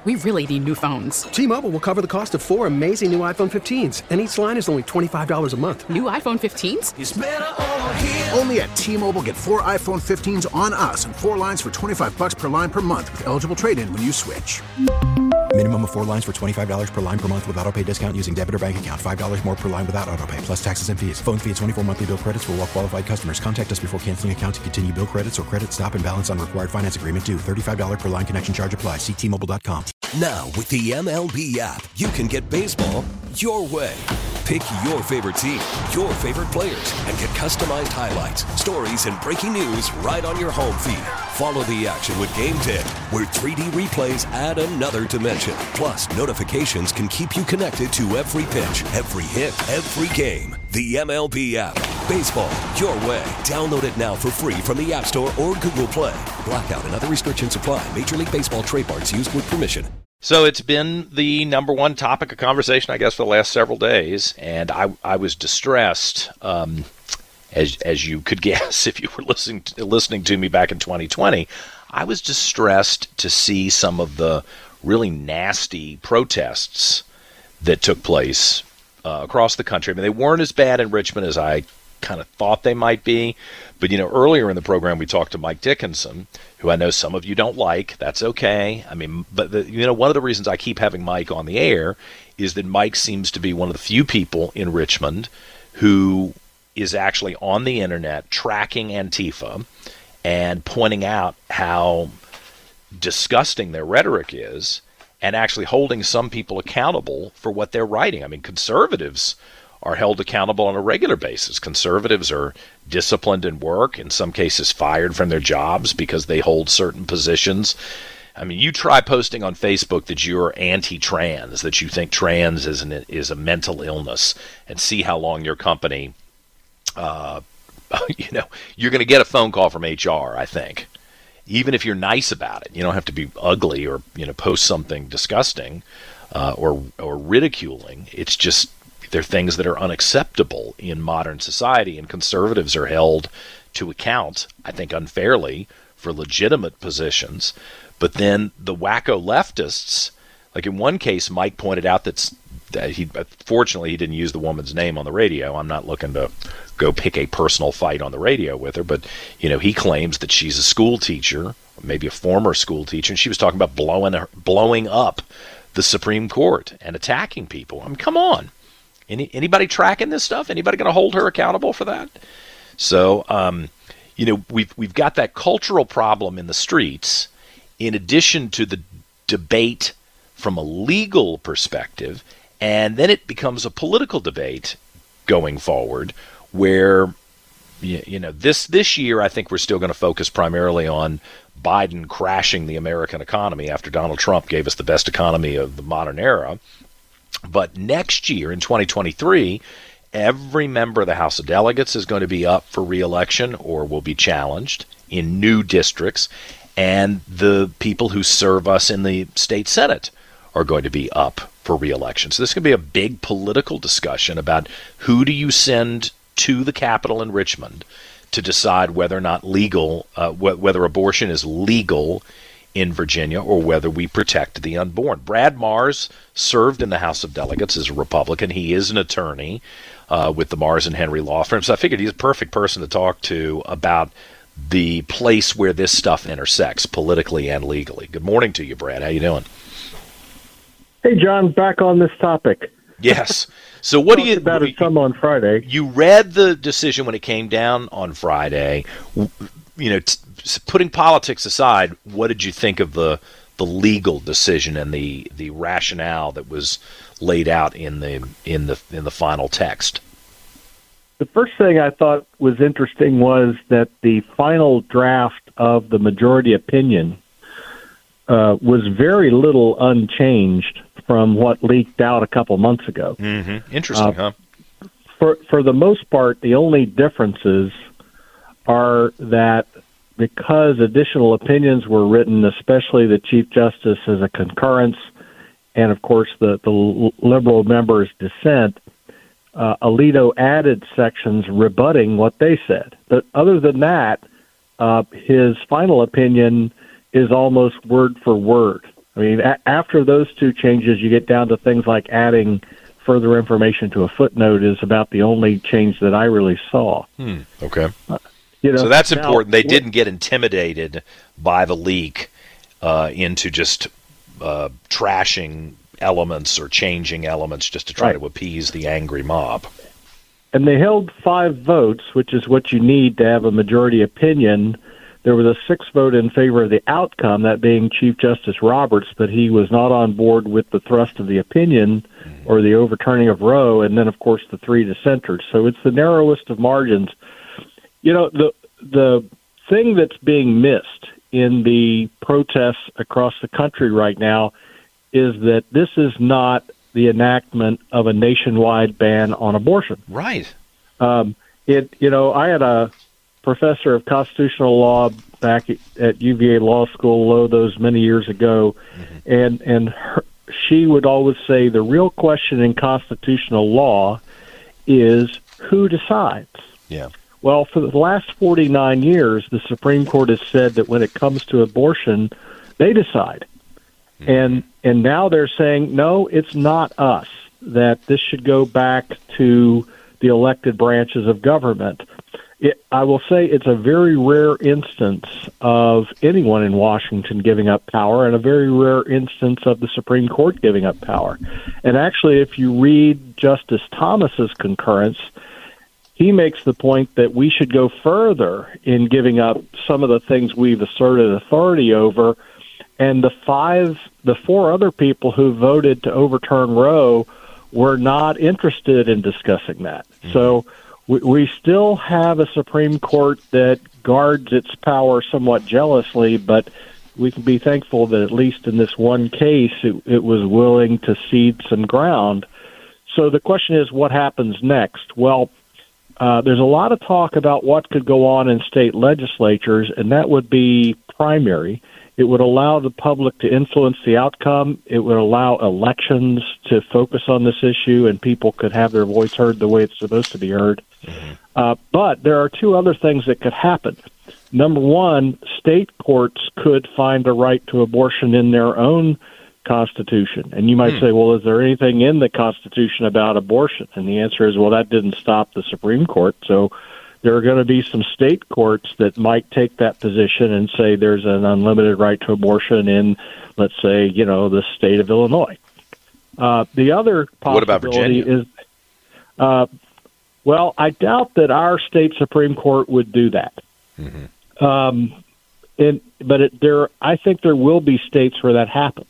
We really need new phones. T-Mobile will cover the cost of 4 amazing new iPhone 15s, and each line is only $25 a month. New iPhone 15s? It's better over here. Only at T-Mobile, get 4 iPhone 15s on us and 4 lines for $25 per line per month with eligible trade-in when you switch. Minimum of 4 lines for $25 per line per month with autopay discount using debit or bank account. $5 more per line without autopay, plus taxes and fees. Phone fee at 24 monthly bill credits for well-qualified customers. Contact us before canceling account to continue bill credits or credit stop and balance on required finance agreement due. $35 per line connection charge applies. See T-Mobile.com. Now, with the MLB app, you can get baseball your way. Pick your favorite team, your favorite players, and get customized highlights, stories, and breaking news right on your home feed. Follow the action with Game Day, where 3D replays add another dimension. Plus, notifications can keep you connected to every pitch, every hit, every game. The MLB app. Baseball your way. Download it now for free from the App Store or Google Play. Blackout and other restrictions apply. Major League Baseball trademarks used with permission. So it's been the number one topic of conversation, I guess, for the last several days, and I was distressed, as you could guess if you were listening to me back in 2020. I was distressed to see some of the really nasty protests that took place across the country. I mean, they weren't as bad in Richmond as I kind of thought they might be. But, earlier in the program, we talked to Mike Dickinson, who I know some of you don't like. That's okay. I mean, but, one of the reasons I keep having Mike on the air is that Mike seems to be one of the few people in Richmond who is actually on the internet tracking Antifa and pointing out how disgusting their rhetoric is and actually holding some people accountable for what they're writing. I mean, conservatives are held accountable on a regular basis. Conservatives are disciplined in work, in some cases fired from their jobs because they hold certain positions. I mean, you try posting on Facebook that you're anti-trans, that you think trans is a mental illness, and see how long your company, you're going to get a phone call from HR, I think. Even if you're nice about it, you don't have to be ugly or, post something disgusting or ridiculing. It's just, they're things that are unacceptable in modern society, and conservatives are held to account, I think unfairly, for legitimate positions. But then the wacko leftists, like in one case, Mike pointed out that fortunately he didn't use the woman's name on the radio. I'm not looking to go pick a personal fight on the radio with her, but he claims that she's a school teacher, maybe a former school teacher, and she was talking about blowing up the Supreme Court and attacking people. I mean, come on. Anybody tracking this stuff? Anybody going to hold her accountable for that? So, we've got that cultural problem in the streets, in addition to the debate from a legal perspective, and then it becomes a political debate going forward, where this year I think we're still going to focus primarily on Biden crashing the American economy after Donald Trump gave us the best economy of the modern era. But next year, in 2023, every member of the House of Delegates is going to be up for re-election or will be challenged in new districts, and the people who serve us in the state Senate are going to be up for re-election. So this is going to be a big political discussion about who do you send to the Capitol in Richmond to decide whether or not whether abortion is legal in Virginia, or whether we protect the unborn. Brad Mars served in the House of Delegates as a Republican. He is an attorney with the Mars and Henry law firm, so I figured he's a perfect person to talk to about the place where this stuff intersects politically and legally. Good morning to you, Brad. How you doing? Hey, John, back on this topic. Yes. So what do you about it some on Friday? You read the decision when it came down on Friday. Putting politics aside, what did you think of the legal decision and the rationale that was laid out in the final text? The first thing I thought was interesting was that the final draft of the majority opinion was very little unchanged from what leaked out a couple months ago. Mm-hmm. Interesting, huh? For the most part, the only differences are that because additional opinions were written, especially the Chief Justice as a concurrence, and of course the liberal member's dissent, Alito added sections rebutting what they said. But other than that, his final opinion is almost word for word. I mean, after those two changes, you get down to things like adding further information to a footnote is about the only change that I really saw. Okay. So that's important. They didn't get intimidated by the leak into just trashing elements or changing elements just to try to appease the angry mob. And they held 5 votes, which is what you need to have a majority opinion. There was a 6 vote in favor of the outcome, that being Chief Justice Roberts, but he was not on board with the thrust of the opinion or the overturning of Roe, and then, of course, the 3 dissenters. So it's the narrowest of margins. The thing that's being missed in the protests across the country right now is that this is not the enactment of a nationwide ban on abortion. Right. I had a professor of constitutional law back at UVA Law School, those many years ago, and she would always say the real question in constitutional law is who decides. Yeah. Well, for the last 49 years, the Supreme Court has said that when it comes to abortion, they decide. And now they're saying, no, it's not us, that this should go back to the elected branches of government. I will say it's a very rare instance of anyone in Washington giving up power and a very rare instance of the Supreme Court giving up power. And actually, if you read Justice Thomas's concurrence, he makes the point that we should go further in giving up some of the things we've asserted authority over. And the 4 other people who voted to overturn Roe were not interested in discussing that. So we still have a Supreme Court that guards its power somewhat jealously, but we can be thankful that at least in this one case, it was willing to cede some ground. So the question is, what happens next? Well, there's a lot of talk about what could go on in state legislatures, and that would be primary. It would allow the public to influence the outcome. It would allow elections to focus on this issue, and people could have their voice heard the way it's supposed to be heard. But there are 2 other things that could happen. Number one, state courts could find a right to abortion in their own Constitution. And you might say, well, is there anything in the Constitution about abortion? And the answer is, well, that didn't stop the Supreme Court. So there are going to be some state courts that might take that position and say there's an unlimited right to abortion in, let's say, the state of Illinois. The other possibility what about Virginia? Is, well, I doubt that our state Supreme Court would do that. I think there will be states where that happens.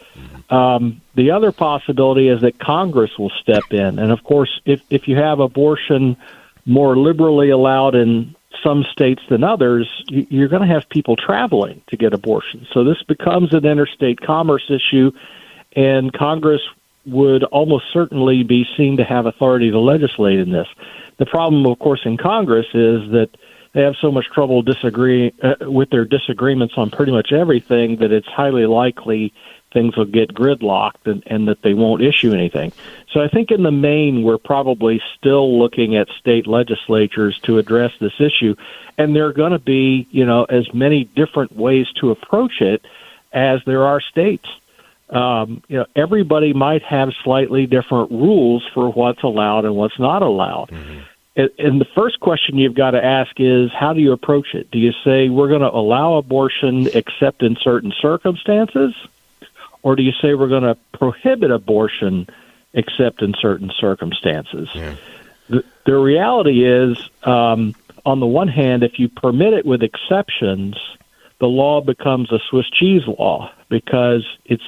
The other possibility is that Congress will step in. And, of course, if you have abortion more liberally allowed in some states than others, you're going to have people traveling to get abortions. So this becomes an interstate commerce issue, and Congress would almost certainly be seen to have authority to legislate in this. The problem, of course, in Congress is that they have so much trouble disagreeing with their disagreements on pretty much everything that it's highly likely things will get gridlocked and that they won't issue anything. So I think in the main, we're probably still looking at state legislatures to address this issue. And there are going to be, as many different ways to approach it as there are states. Everybody might have slightly different rules for what's allowed and what's not allowed. And the first question you've got to ask is, how do you approach it? Do you say we're going to allow abortion except in certain circumstances? Or do you say we're going to prohibit abortion except in certain circumstances? Yeah. The reality is, on the one hand, if you permit it with exceptions, the law becomes a Swiss cheese law because it's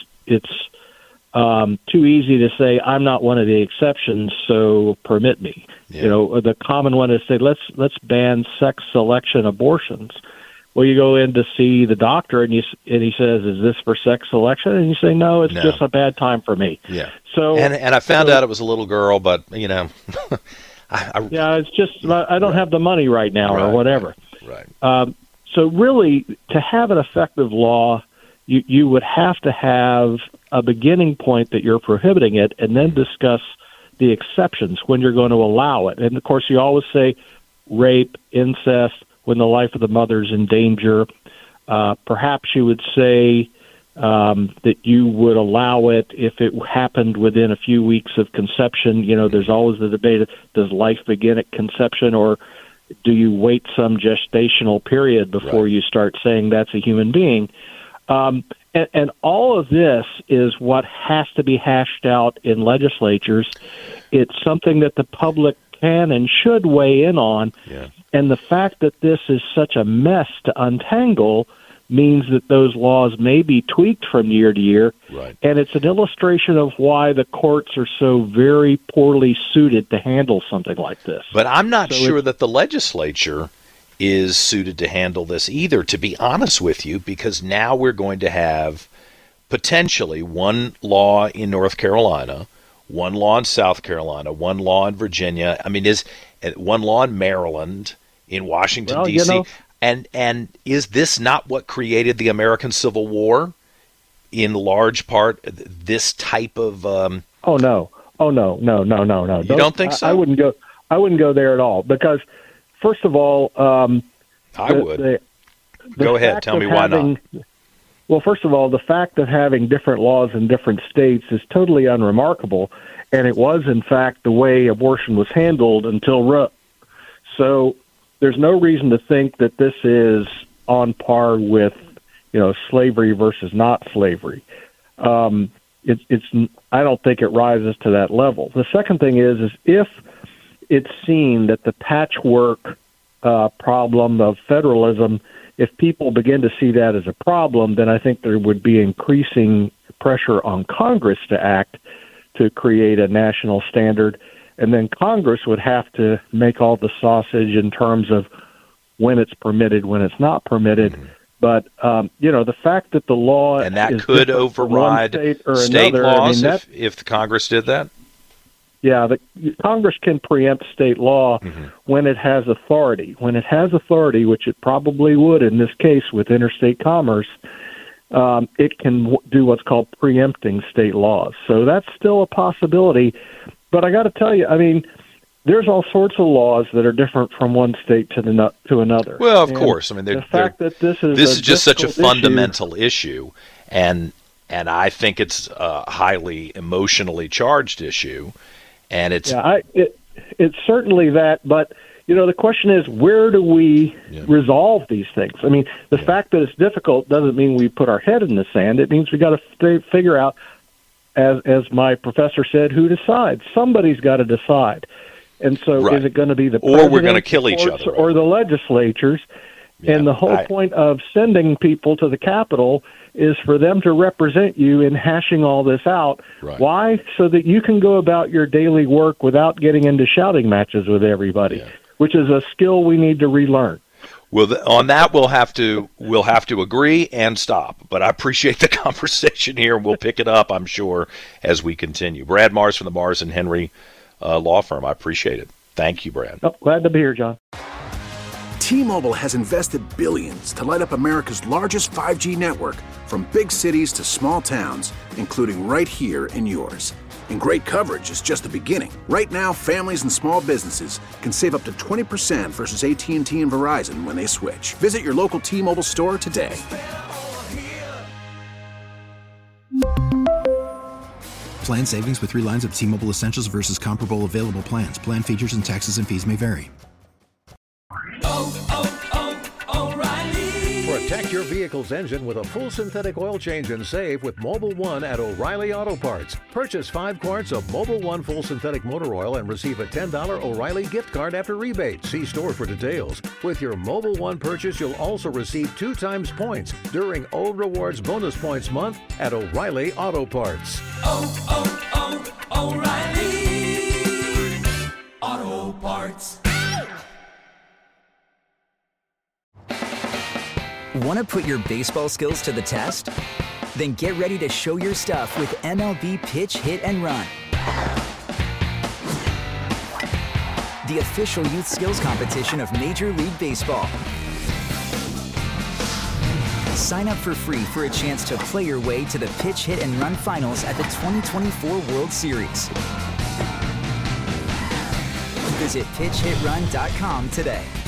too easy to say, I'm not one of the exceptions, so permit me. Yeah. The common one is say, let's ban sex selection abortions. Well, you go in to see the doctor, and he says, "Is this for sex selection?" And you say, "No, it's just a bad time for me." Yeah. So, and I found out it was a little girl, but yeah, it's just I don't have the money right now, or whatever. Right. So, really, to have an effective law, you would have to have a beginning point that you're prohibiting it, and then discuss the exceptions when you're going to allow it. And of course, you always say rape, incest, when the life of the mother's in danger. Perhaps you would say that you would allow it if it happened within a few weeks of conception. You know, there's always the debate of, does life begin at conception, or do you wait some gestational period before you start saying that's a human being? And all of this is what has to be hashed out in legislatures. It's something that the public can and should weigh in on. Yeah. And the fact that this is such a mess to untangle means that those laws may be tweaked from year to year. Right. And it's an illustration of why the courts are so very poorly suited to handle something like this. But I'm not sure that the legislature is suited to handle this either, to be honest with you, because now we're going to have potentially one law in North Carolina, one law in South Carolina, one law in Virginia. I mean, is one law in Maryland, in Washington, D.C. You know, and is this not what created the American Civil War? In large part, this type of Oh no! You don't think so? I wouldn't go there at all, because first of all, I would. Go ahead. Tell me why not. Well, first of all, the fact of having different laws in different states is totally unremarkable, and it was, in fact, the way abortion was handled until Roe. So there's no reason to think that this is on par with, slavery versus not slavery. It's I don't think it rises to that level. The second thing is if it's seen that the patchwork problem of federalism, if people begin to see that as a problem, then I think there would be increasing pressure on Congress to act to create a national standard. And then Congress would have to make all the sausage in terms of when it's permitted, when it's not permitted. Mm-hmm. But, the fact that the law and that is could override state another, laws if Congress did that? Yeah, Congress can preempt state law when it has authority. When it has authority, which it probably would in this case with interstate commerce, it can do what's called preempting state laws. So that's still a possibility. But I got to tell you, I mean, there's all sorts of laws that are different from one state to another. Well, of course. I mean, the fact that this is just such a fundamental issue, and I think it's a highly emotionally charged issue. And it's it's certainly that, but the question is, where do we resolve these things? I mean, the fact that it's difficult doesn't mean we put our head in the sand. It means we got to figure out, as my professor said, who decides. Somebody's got to decide, and so is it going to be the or we're going to kill each other, or the legislatures? Yeah, and the whole point of sending people to the Capitol is for them to represent you in hashing all this out. Right. Why? So that you can go about your daily work without getting into shouting matches with everybody, which is a skill we need to relearn. Well, on that we'll have to agree and stop. But I appreciate the conversation here, and we'll pick it up, I'm sure, as we continue. Brad Marrs from the Marrs and Henry law firm. I appreciate it. Thank you, Brad. Oh, glad to be here, John. T-Mobile has invested billions to light up America's largest 5G network, from big cities to small towns, including right here in yours. And great coverage is just the beginning. Right now, families and small businesses can save up to 20% versus AT&T and Verizon when they switch. Visit your local T-Mobile store today. Plan savings with 3 lines of T-Mobile Essentials versus comparable available plans. Plan features and taxes and fees may vary. Protect your vehicle's engine with a full synthetic oil change and save with Mobil 1 at O'Reilly Auto Parts. Purchase 5 quarts of Mobil 1 full synthetic motor oil and receive a $10 O'Reilly gift card after rebate. See store for details. With your Mobil 1 purchase, you'll also receive 2 times points during Old Rewards Bonus Points Month at O'Reilly Auto Parts. O'Reilly Auto Parts. Want to put your baseball skills to the test? Then get ready to show your stuff with MLB Pitch, Hit, and Run. The official youth skills competition of Major League Baseball. Sign up for free for a chance to play your way to the Pitch, Hit, and Run finals at the 2024 World Series. Visit PitchHitRun.com today.